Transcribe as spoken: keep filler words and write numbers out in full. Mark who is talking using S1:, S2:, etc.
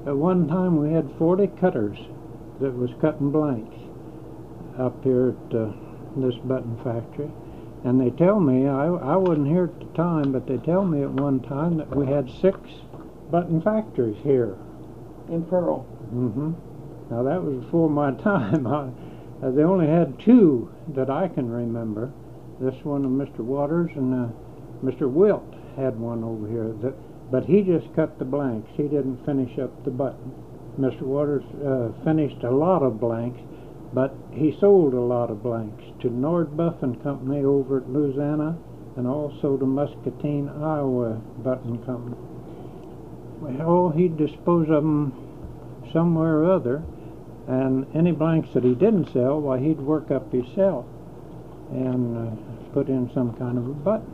S1: At one time we had forty cutters that was cutting blanks up here at uh, this button factory. And they tell me, I, I wasn't here at the time, but they tell me at one time that we had six button factories here.
S2: In Pearl.
S1: Mm-hmm. Now that was before my time. I, uh, they only had two that I can remember. This one of Mister Waters and uh, Mister Wilt had one over here. That, but he just cut the blanks. He didn't finish up the button. Mister Waters uh, finished a lot of blanks, but he sold a lot of blanks to Nordbuff and Company over at Louisiana, and also to Muscatine, Iowa Button Company. Well, he'd dispose of them somewhere or other, and any blanks that he didn't sell, why, he'd work up himself and uh, put in some kind of a button.